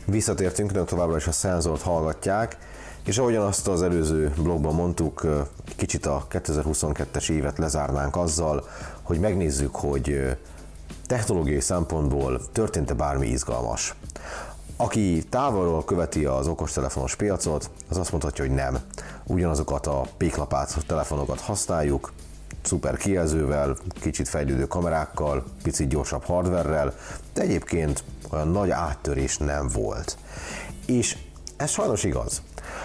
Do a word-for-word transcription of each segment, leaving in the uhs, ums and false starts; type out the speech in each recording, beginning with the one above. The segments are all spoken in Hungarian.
Visszatértünk, de továbbra is a szenzort hallgatják, és ahogyan azt az előző blogban mondtuk, kicsit a kétezer-huszonkettes évet lezárnánk azzal, hogy megnézzük, hogy technológiai szempontból történt-e bármi izgalmas. Aki távolról követi az okostelefonos piacot, az azt mondhatja, hogy nem. Ugyanazokat a péklapát telefonokat használjuk, szuper kijelzővel, kicsit fejlődő kamerákkal, picit gyorsabb hardverrel, de egyébként olyan nagy áttörés nem volt. És ez sajnos igaz.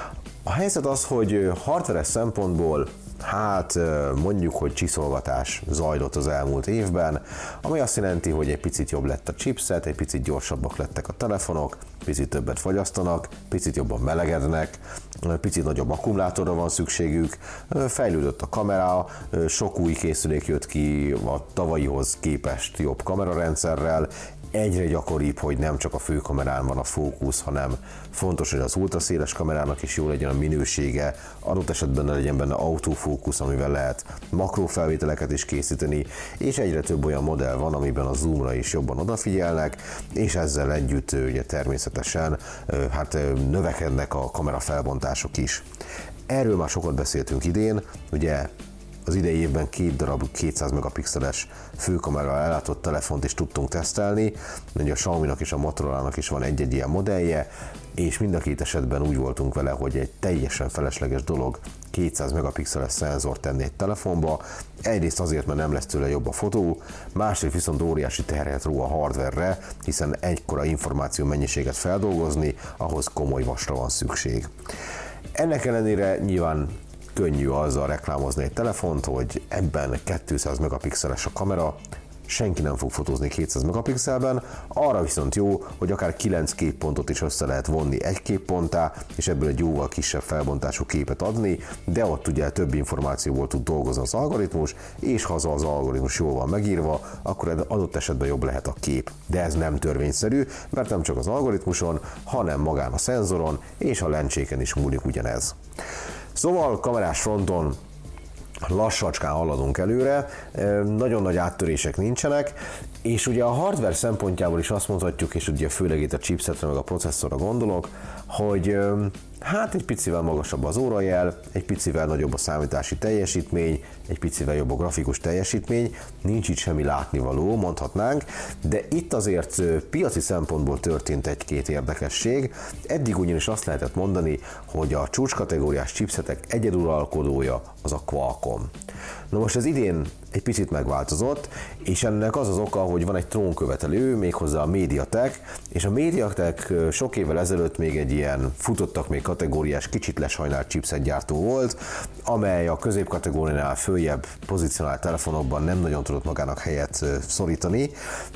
A helyzet az, hogy hardveres szempontból hát mondjuk, hogy csiszolgatás zajlott az elmúlt évben, ami azt jelenti, hogy egy picit jobb lett a chipset, egy picit gyorsabbak lettek a telefonok, picit többet fogyasztanak, picit jobban melegednek, picit nagyobb akkumulátorra van szükségük, fejlődött a kamera, sok új készülék jött ki a tavalyihoz képest jobb kamerarendszerrel, egyre gyakoribb, hogy nem csak a főkamerán van a fókusz, hanem fontos, hogy az ultraszéles kamerának is jó legyen a minősége, adott esetben ne legyen benne autofókusz, amivel lehet makrófelvételeket is készíteni, és egyre több olyan modell van, amiben a zoomra is jobban odafigyelnek, és ezzel együtt ugye természetesen hát növekednek a kamera felbontások is. Erről már sokat beszéltünk idén, ugye az idei évben két darab kétszáz megapixeles főkamerával ellátott telefont is tudtunk tesztelni, ugye a Xiaomi-nak és a Motorola-nak is van egy-egy ilyen modellje, és mind a két esetben úgy voltunk vele, hogy egy teljesen felesleges dolog kétszáz megapixeles szenzort tenni egy telefonba, egyrészt azért, mert nem lesz tőle jobb a fotó, másrészt viszont óriási terhet ró a hardverre, hiszen egykora információ mennyiséget feldolgozni, ahhoz komoly vasra van szükség. Ennek ellenére nyilván könnyű azzal reklámozni egy telefont, hogy ebben kétszáz megapixeles a kamera, senki nem fog fotózni kétszáz megapixelben, arra viszont jó, hogy akár kilenc képpontot is össze lehet vonni egy képponttá, és ebből egy jóval kisebb felbontású képet adni, de ott ugye több információból tud dolgozni az algoritmus, és ha az, az algoritmus jól van megírva, akkor adott esetben jobb lehet a kép. De ez nem törvényszerű, mert nem csak az algoritmuson, hanem magán a szenzoron és a lencséken is múlik ugyanez. Szóval kamerás fronton lassacskán haladunk előre, nagyon nagy áttörések nincsenek, és ugye a hardware szempontjából is azt mondhatjuk, és ugye főleg itt a chipsetre meg a processzorra gondolok, hogy hát egy picivel magasabb az órajel, egy picivel nagyobb a számítási teljesítmény, egy picivel jobb a grafikus teljesítmény, nincs itt semmi látnivaló, mondhatnánk, de itt azért piaci szempontból történt egy-két érdekesség. Eddig ugyanis azt lehetett mondani, hogy a csúcskategóriás chipsetek egyeduralkodója az a Qualcomm. Na most ez idén egy picit megváltozott, és ennek az az oka, hogy van egy trónkövetelő, méghozzá a MediaTek, és a MediaTek sok évvel ezelőtt még egy ilyen futottak még kategóriás, kicsit lesajnált chipsetgyártó volt, amely a középkategóriánál följebb pozícionált telefonokban nem nagyon tudott magának helyet szorítani,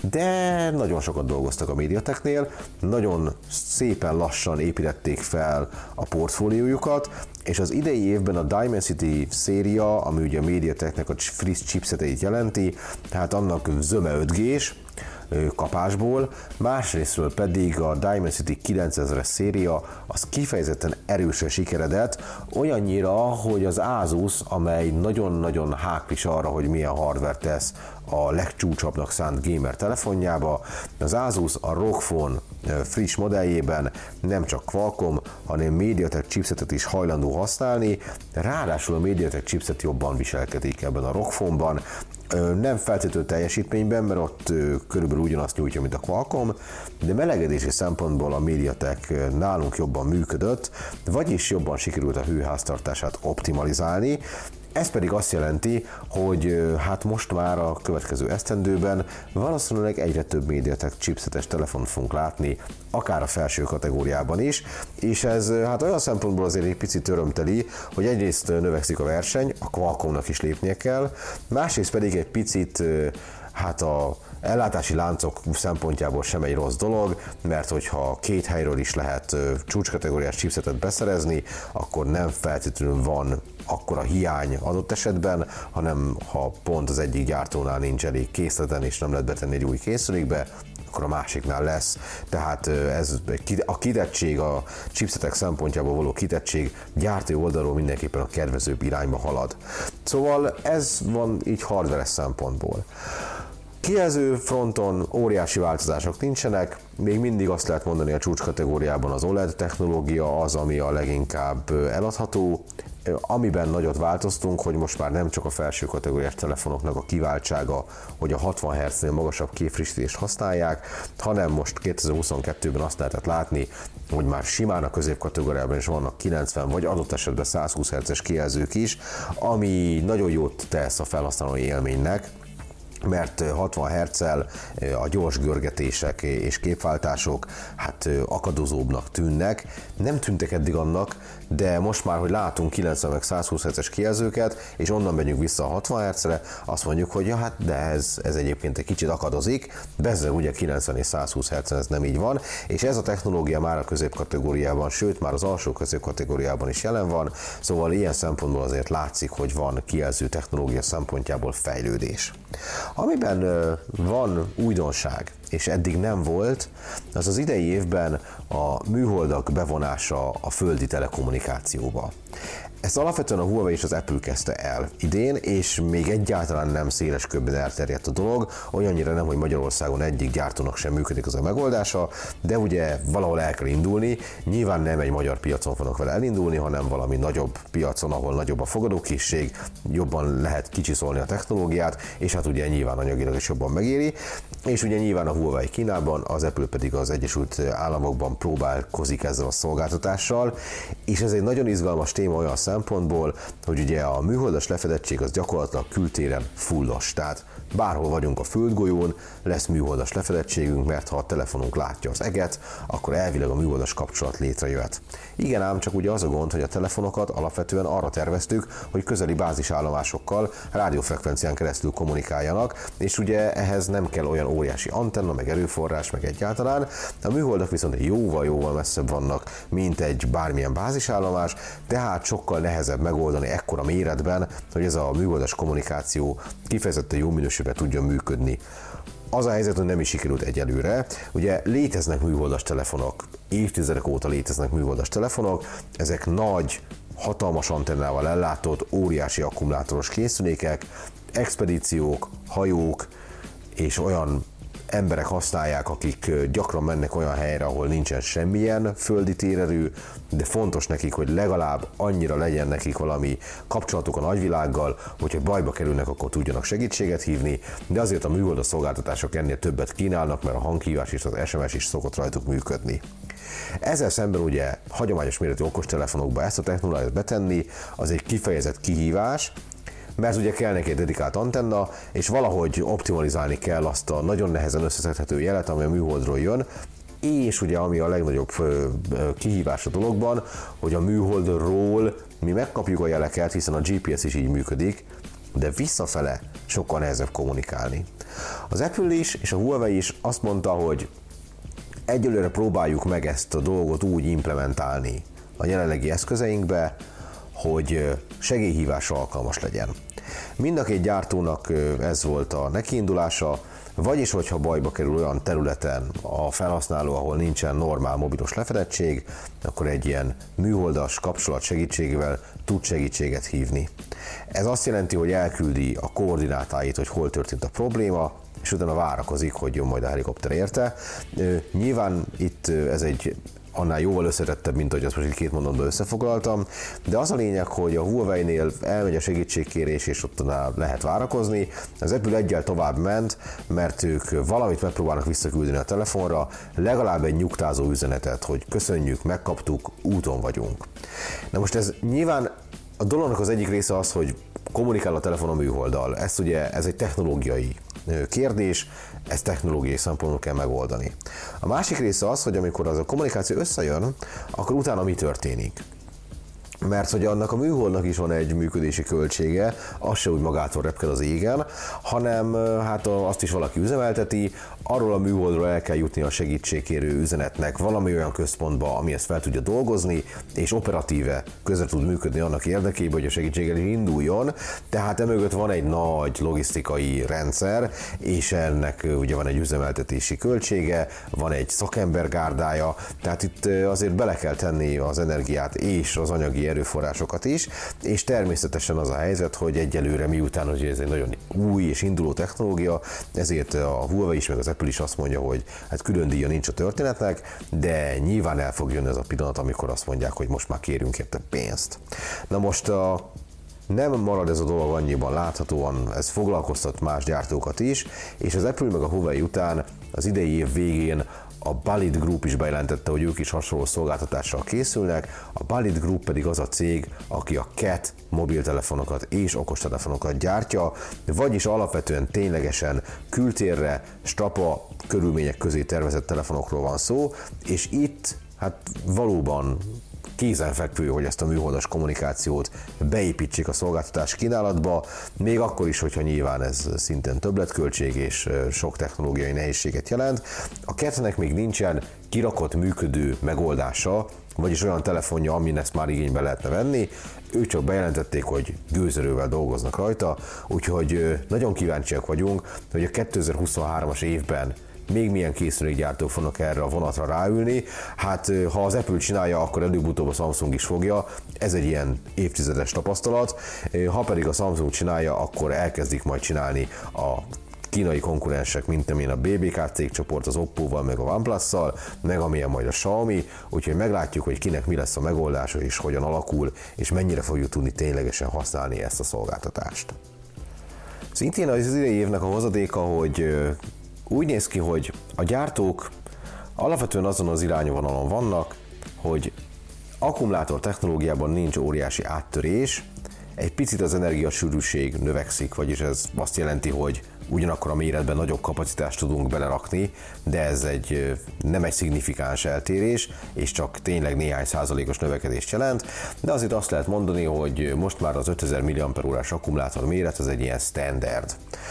de nagyon sokat dolgoztak a MediaTeknél, nagyon szépen lassan építették fel a portfóliójukat, és az idei évben a Dimensity széria, ami ugye a MediaTeknek a friss chipseteit jelenti, tehát annak zöme öt gés kapásból, másrésztről pedig a Dimensity kilencezres széria az kifejezetten erősen sikeredett, olyannyira, hogy az Asus, amely nagyon-nagyon háklis arra, hogy milyen hardware tesz a legcsúcsabbnak szánt gamer telefonjába, az Asus a ROG Phone friss modelljében nem csak Qualcomm, hanem MediaTek chipsetet is hajlandó használni, ráadásul a MediaTek chipset jobban viselkedik ebben a ROG Phone-ban, nem feltétlenül teljesítményben, mert ott körülbelül ugyanazt nyújtja, mint a Qualcomm, de melegedési szempontból a MediaTek nálunk jobban működött, vagyis jobban sikerült a hőháztartását optimalizálni. Ez pedig azt jelenti, hogy hát most már a következő esztendőben valószínűleg egyre több MediaTek chipsetes telefont fogunk látni, akár a felső kategóriában is, és ez hát olyan szempontból azért egy picit örömteli, hogy egyrészt növekszik a verseny, a Qualcommnak is lépnie kell, másrészt pedig egy picit hát a ellátási láncok szempontjából sem egy rossz dolog, mert hogyha két helyről is lehet csúcskategóriás chipsetet beszerezni, akkor nem feltétlenül van akkora hiány adott esetben, hanem ha pont az egyik gyártónál nincs elég készleten és nem lehet betenni egy új készülékbe, akkor a másiknál lesz. Tehát ez a kitettség, a chipsetek szempontjából való kitettség gyártó oldalról mindenképpen a kedvezőbb irányba halad. Szóval ez van így hardveres szempontból. Kijelző fronton óriási változások nincsenek, még mindig azt lehet mondani, a csúcskategóriában az o el e dé technológia az, ami a leginkább eladható. Amiben nagyot változtunk, hogy most már nem csak a felső kategóriás telefonoknak a kiváltsága, hogy a hatvan hertznél magasabb képfrissítést használják, hanem most kétezer-huszonkettőben azt lehetett látni, hogy már simán a középkategóriában is vannak kilencven vagy adott esetben százhúsz hertzes kijelzők is, ami nagyon jót tesz a felhasználói élménynek, mert hatvan hertzel a gyors görgetések és képváltások hát akadozóbbnak tűnnek. Nem tűntek eddig annak, de most már, hogy látunk kilencven meg százhúsz hertzes kijelzőket, és onnan megyünk vissza a hatvan hertzre, azt mondjuk, hogy ja, hát de ez, ez egyébként egy kicsit akadozik, bezzeg ugye kilencven és százhúsz hertzen ez nem így van, és ez a technológia már a középkategóriában, sőt már az alsó középkategóriában is jelen van, szóval ilyen szempontból azért látszik, hogy van kijelző technológia szempontjából fejlődés. Amiben van újdonság, és eddig nem volt, az az idei évben a műholdak bevonása a földi telekommunikációba. Ezt alapvetően a Huawei és az Apple kezdte el idén, és még egyáltalán nem széles körben elterjedt a dolog, olyannyira nem, hogy Magyarországon egyik gyártónak sem működik az a megoldása, de ugye valahol el kell indulni, nyilván nem egy magyar piacon fognak vele elindulni, hanem valami nagyobb piacon, ahol nagyobb a fogadókészség, jobban lehet kicsiszolni a technológiát, és hát ugye nyilván anyagilag is jobban megéri, és ugye nyilván a Huawei Kínában, az Apple pedig az Egyesült Államokban próbálkozik ezzel a szolgáltatással, és ez egy nagyon izgalmas téma olyan szempontból, hogy ugye a műholdas lefedettség az gyakorlatilag kültéren fullos, tehát bárhol vagyunk a földgolyón, lesz műholdas lefedettségünk, mert ha a telefonunk látja az eget, akkor elvileg a műholdas kapcsolat létrejöhet. Igen ám, csak ugye az a gond, hogy a telefonokat alapvetően arra terveztük, hogy közeli bázisállomásokkal rádiófrekvencián keresztül kommunikáljanak, és ugye ehhez nem kell olyan óriási antenna, meg erőforrás, meg egyáltalán. A műholdak viszont jóval-jóval messzebb vannak, mint egy bármilyen bázisállomás, tehát sokkal nehezebb megoldani ekkora méretben, hogy ez a műholdas kommunikáció kifejezetten jó minőségben tudjon működni. Az a helyzet, hogy nem is sikerült egyelőre. Ugye léteznek műholdas telefonok, évtizedek óta léteznek műholdas telefonok, ezek nagy, hatalmas antennával ellátott, óriási akkumulátoros készülékek, expedíciók, hajók és olyan emberek használják, akik gyakran mennek olyan helyre, ahol nincsen semmilyen földi térerő, de fontos nekik, hogy legalább annyira legyen nekik valami kapcsolatuk a nagyvilággal, hogyha bajba kerülnek, akkor tudjanak segítséget hívni, de azért a műholdas szolgáltatások ennél többet kínálnak, mert a hanghívás és az es em es is szokott rajtuk működni. Ezzel szemben ugye hagyományos méretű okostelefonokba ezt a technológiát betenni, az egy kifejezett kihívás, mert ugye kell neki egy dedikált antenna, és valahogy optimalizálni kell azt a nagyon nehezen összeszedhető jelet, ami a műholdról jön, és ugye ami a legnagyobb kihívás a dologban, hogy a műholdról mi megkapjuk a jeleket, hiszen a gé pé es is így működik, de visszafele sokkal nehezebb kommunikálni. Az Apple is és a Huawei is azt mondta, hogy egyelőre próbáljuk meg ezt a dolgot úgy implementálni a jelenlegi eszközeinkbe, hogy segélyhívásra alkalmas legyen. Mind a két gyártónak ez volt a nekiindulása, vagyis hogyha bajba kerül olyan területen a felhasználó, ahol nincsen normál mobilos lefedettség, akkor egy ilyen műholdas kapcsolat segítségével tud segítséget hívni. Ez azt jelenti, hogy elküldi a koordinátáit, hogy hol történt a probléma, és utána várakozik, hogy jön majd a helikopter érte. Nyilván itt ez egy annál jóval összetettebb, mint hogy azt most itt két mondatban összefoglaltam, de az a lényeg, hogy a Huawei-nél elmegy a segítségkérés, és ott lehet várakozni. Az Apple egyel tovább ment, mert ők valamit megpróbálnak visszaküldeni a telefonra, legalább egy nyugtázó üzenetet, hogy köszönjük, megkaptuk, úton vagyunk. Na most ez nyilván a dolognak az egyik része az, hogy kommunikál a telefon a műholddal. Ez ugye ez egy technológiai kérdés, ezt technológiai szempontból kell megoldani. A másik része az, hogy amikor az a kommunikáció összejön, akkor utána mi történik. Mert hogy annak a műholdnak is van egy működési költsége, az se úgy magától repked az égen, hanem hát azt is valaki üzemelteti, arról a műholdról el kell jutni a segítségkérő üzenetnek valami olyan központba, ami ezt fel tudja dolgozni, és operatíve közre tud működni annak érdekében, hogy a segítséggel is induljon. Tehát emögött van egy nagy logisztikai rendszer, és ennek ugye van egy üzemeltetési költsége, van egy szakembergárdája, tehát itt azért bele kell tenni az energiát és az anyagi emberi erőforrásokat is, és természetesen az a helyzet, hogy egyelőre miután hogy ez egy nagyon új és induló technológia, ezért a Huawei is, meg az Apple is azt mondja, hogy hát külön díja nincs a történetnek, de nyilván el fog jönni ez a pillanat, amikor azt mondják, hogy most már kérünk érte pénzt. Na most a nem marad ez a dolog annyiban, láthatóan ez foglalkoztat más gyártókat is, és az Apple meg a Huawei után az idei év végén a Balid Group is bejelentette, hogy ők is hasonló szolgáltatással készülnek, a Balid Group pedig az a cég, aki a cat mobiltelefonokat és okostelefonokat gyártja, vagyis alapvetően ténylegesen kültérre, strapa körülmények közé tervezett telefonokról van szó, és itt hát valóban kézenfekvő, hogy ezt a műholdas kommunikációt beépítsék a szolgáltatás kínálatba, még akkor is, hogyha nyilván ez szintén többletköltség és sok technológiai nehézséget jelent. A catnek még nincsen kirakott működő megoldása, vagyis olyan telefonja, amin ezt már igénybe lehetne venni. Ők csak bejelentették, hogy gőzerővel dolgoznak rajta, úgyhogy nagyon kíváncsiak vagyunk, hogy a kétezer-huszonhármas évben még milyen készülékgyártók fognak erre a vonatra ráülni. Hát ha az Apple csinálja, akkor előbb-utóbb a Samsung is fogja, ez egy ilyen évtizedes tapasztalat. Ha pedig a Samsung csinálja, akkor elkezdik majd csinálni a kínai konkurensek, mint amilyen a bé bé ká cégcsoport az Oppo-val, meg a OnePlus-szal, meg amilyen majd a Xiaomi, úgyhogy meglátjuk, hogy kinek mi lesz a megoldása és hogyan alakul, és mennyire fogjuk tudni ténylegesen használni ezt a szolgáltatást. Szintén az idei évnek a hozadéka, hogy úgy néz ki, hogy a gyártók alapvetően azon az irányvonalon vannak, hogy akkumulátor technológiában nincs óriási áttörés, egy picit az energiasűrűség növekszik, vagyis ez azt jelenti, hogy ugyanakkor a méretben nagyobb kapacitást tudunk belerakni, de ez egy, nem egy szignifikáns eltérés, és csak tényleg néhány százalékos növekedést jelent, de azért azt lehet mondani, hogy most már az ötezer milliampere-órás akkumulátor méret az egy ilyen standard.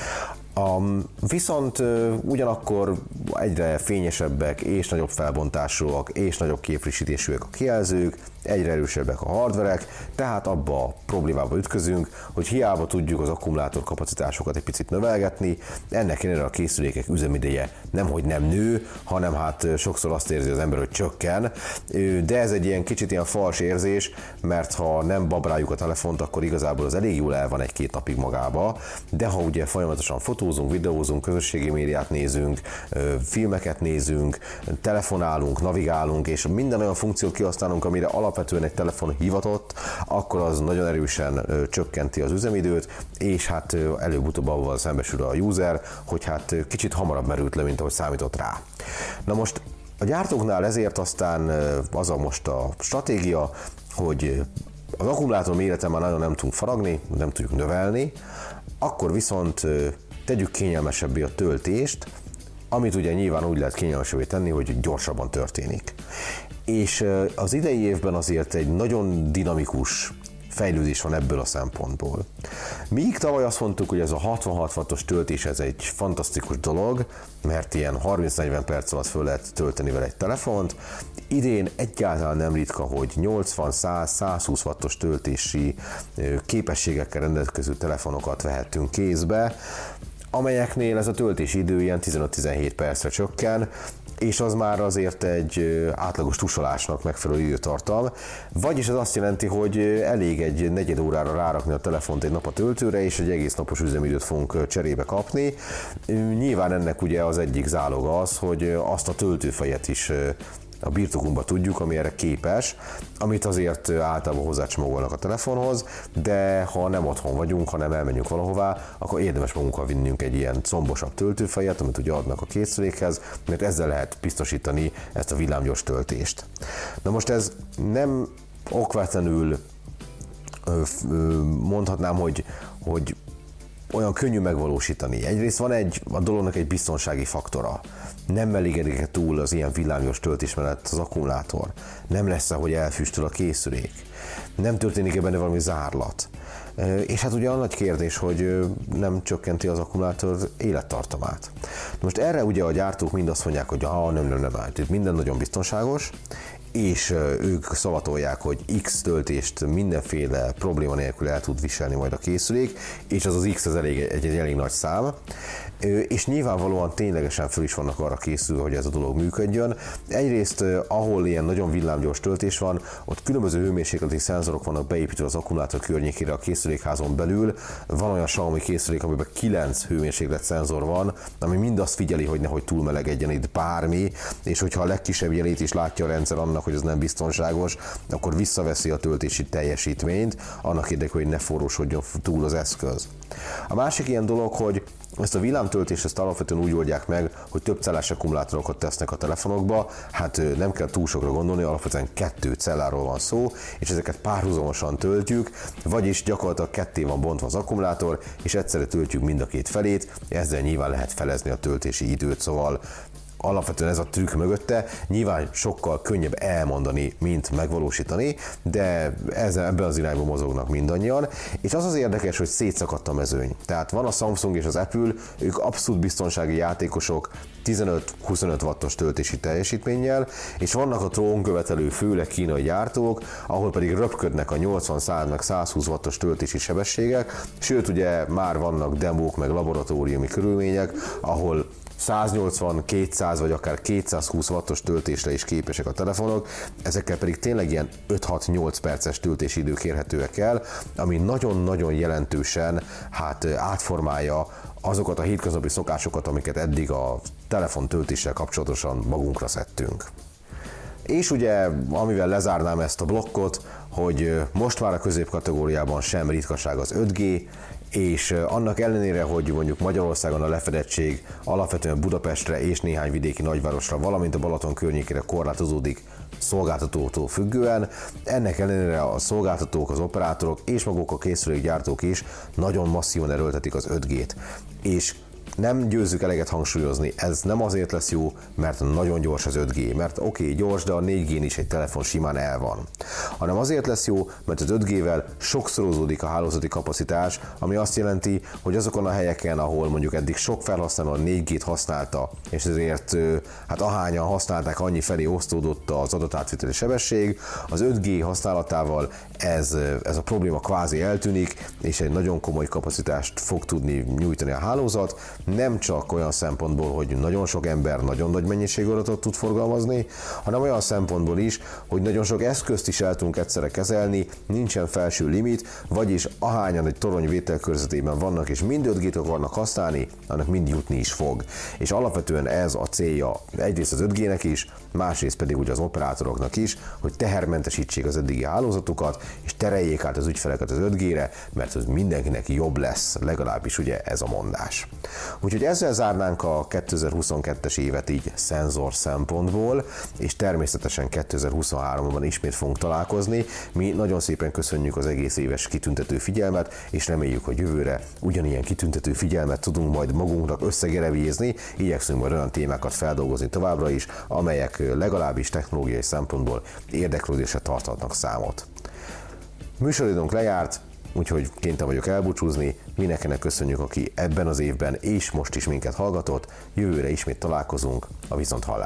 Um, viszont uh, ugyanakkor egyre fényesebbek és nagyobb felbontásúak és nagyobb képfrissítésűek a kijelzők, egyre erősebbek a hardverek, tehát abba a problémába ütközünk, hogy hiába tudjuk az akkumulátor kapacitásokat egy picit növelgetni, ennek ellenére a készülékek üzemideje nemhogy nem nő, hanem hát sokszor azt érzi az ember, hogy csökken, de ez egy ilyen kicsit ilyen fals érzés, mert ha nem babráljuk a telefont, akkor igazából az elég jól el van egy-két napig magába, de ha ugye folyamatosan fotózunk, videózunk, közösségi médiát nézünk, filmeket nézünk, telefonálunk, navigálunk, és minden olyan funkciót kihasználunk, amire alapvetően egy telefon hivatott, akkor az nagyon erősen ö, csökkenti az üzemidőt, és hát ö, előbb-utóbb avval szembesül a user, hogy hát ö, kicsit hamarabb merült le, mint ahogy számított rá. Na most a gyártóknál ezért aztán ö, az a most a stratégia, hogy az akkumulátor mérete már nagyon nem tudunk faragni, nem tudjuk növelni, akkor viszont ö, tegyük kényelmesebbé a töltést, amit ugye nyilván úgy lehet kényelmesebbé tenni, hogy gyorsabban történik. És az idei évben azért egy nagyon dinamikus fejlődés van ebből a szempontból. Míg tavaly azt mondtuk, hogy ez a hatvanhat wattos töltés ez egy fantasztikus dolog, mert ilyen harminc-negyven perc alatt föl lehet tölteni vele egy telefont, idén egyáltalán nem ritka, hogy nyolcvan-száz-százhúsz wattos töltési képességekkel rendelkező telefonokat vehettünk kézbe, amelyeknél ez a töltési idő ilyen tizenöt-tizenhét percre csökken, és az már azért egy átlagos tusolásnak megfelelő időtartam. Vagyis ez azt jelenti, hogy elég egy negyed órára rárakni a telefont egy nap a töltőre, és egy egész napos üzemidőt fogunk cserébe kapni. Nyilván ennek ugye az egyik záloga az, hogy azt a töltőfejet is a birtokunkba tudjuk, ami erre képes, amit azért általában hozzácsomagolnak a telefonhoz, de ha nem otthon vagyunk, hanem elmenjünk valahová, akkor érdemes magunkkal vinnünk egy ilyen combosabb töltőfejet, amit ugye adnak a készülékhez, mert ezzel lehet biztosítani ezt a villámgyors töltést. Na most ez nem okvetlenül mondhatnám, hogy, hogy olyan könnyű megvalósítani. Egyrészt van egy, a dolognak egy biztonsági faktora. Nem melégedik túl az ilyen villámgyors töltés mellett az akkumulátor. Nem lesz, hogy elfüstöl a készülék. Nem történik-e benne valami zárlat. És hát ugye a nagy kérdés, hogy nem csökkenti az akkumulátor élettartamát. Most erre ugye a gyártók mind azt mondják, hogy ha nem, nem, nem, nem, itt minden nagyon biztonságos, és ők szavatolják, hogy X töltést mindenféle probléma nélkül el tud viselni majd a készülék, és az az X az elég, egy, egy elég nagy szám. és nyilvánvalóan ténylegesen föl is vannak arra készülve, hogy ez a dolog működjön. Egyrészt, ahol ilyen nagyon villámgyors töltés van, ott különböző hőmérsékleti szenzorok vannak beépítve az akkumulátor környékére a készülékházon belül. Van olyan Xiaomi készülék, amiben kilenc hőmérséklet szenzor van, ami mind azt figyeli, hogy nehogy túlmelegedjen itt bármi, és hogyha a legkisebb jelét is látja a rendszer annak, hogy ez nem biztonságos, akkor visszaveszi a töltési teljesítményt, annak érdekében, hogy ne forrósodjon túl az eszköz. A másik ilyen dolog, hogy ezt a villámtöltést ezt alapvetően úgy oldják meg, hogy több cellás akkumulátorokat tesznek a telefonokba, hát nem kell túl sokra gondolni, alapvetően kettő celláról van szó, és ezeket párhuzamosan töltjük, vagyis gyakorlatilag ketté van bontva az akkumulátor, és egyszerre töltjük mind a két felét, ezzel nyilván lehet felezni a töltési időt, szóval alapvetően ez a trükk mögötte, nyilván sokkal könnyebb elmondani, mint megvalósítani, de ezzel, ebben az irányban mozognak mindannyian, és az az érdekes, hogy szétszakadt a mezőny. Tehát van a Samsung és az Apple, ők abszolút biztonsági játékosok, tizenöt-huszonöt wattos töltési teljesítménnyel, és vannak a trónkövetelő, főleg kínai gyártók, ahol pedig röpködnek a nyolcvan, száz meg százhúsz wattos töltési sebességek, sőt ugye már vannak demók, meg laboratóriumi körülmények, ahol száznyolcvan, kétszáz vagy akár kétszázhúsz wattos töltésre is képesek a telefonok, ezekkel pedig tényleg ilyen öt-hat-nyolc perces töltési idők érhetőek el, ami nagyon-nagyon jelentősen hát átformálja azokat a hétköznapi szokásokat, amiket eddig a telefon töltéssel kapcsolatosan magunkra szedtünk. És ugye, amivel lezárnám ezt a blokkot, hogy most már a középkategóriában sem ritkaság az öt G, és annak ellenére, hogy mondjuk Magyarországon a lefedettség alapvetően Budapestre és néhány vidéki nagyvárosra, valamint a Balaton környékére korlátozódik szolgáltatótól függően, ennek ellenére a szolgáltatók, az operátorok és maguk a készülékgyártók is nagyon masszívan erőltetik az öt G-t. És nem győzzük eleget hangsúlyozni, ez nem azért lesz jó, mert nagyon gyors az öt G, mert oké, okay, gyors, de a négy G-n is egy telefon simán el van. Hanem azért lesz jó, mert az öt G-vel sokszorozódik a hálózati kapacitás, ami azt jelenti, hogy azokon a helyeken, ahol mondjuk eddig sok felhasználó a négy G-t használta, és ezért hát ahányan használták, annyi felé osztódott az adatátviteli sebesség, az öt G használatával ez, ez a probléma kvázi eltűnik, és egy nagyon komoly kapacitást fog tudni nyújtani a hálózat, nem csak olyan szempontból, hogy nagyon sok ember nagyon nagy mennyiségű adatot tud forgalmazni, hanem olyan szempontból is, hogy nagyon sok eszközt is el tudunk egyszerre kezelni, nincsen felső limit, vagyis ahányan egy torony vételkörzetében vannak és mind öt G-t akarnak használni, annak mind jutni is fog. És alapvetően ez a célja egyrészt az öt G-nek is, másrészt pedig ugye az operátoroknak is, hogy tehermentesítsék az eddigi hálózatukat, és tereljék át az ügyfeleket az öt G-re, mert az mindenkinek jobb lesz, legalábbis ugye ez a mondás. Úgyhogy ezzel zárnánk a kétezer-huszonkettes évet így szenzor szempontból, és természetesen kétezer-huszonháromban ismét fogunk találkozni. Mi nagyon szépen köszönjük az egész éves kitüntető figyelmet, és reméljük, hogy jövőre ugyanilyen kitüntető figyelmet tudunk majd magunknak összegerevézni, igyekszünk majd olyan témákat feldolgozni továbbra is, amelyek legalábbis technológiai szempontból érdeklődésre tarthatnak számot. Műsoridőnk lejárt, úgyhogy kénytelen vagyok elbúcsúzni, mindenkinek köszönjük, aki ebben az évben és most is minket hallgatott, jövőre ismét találkozunk, a viszonthallásra.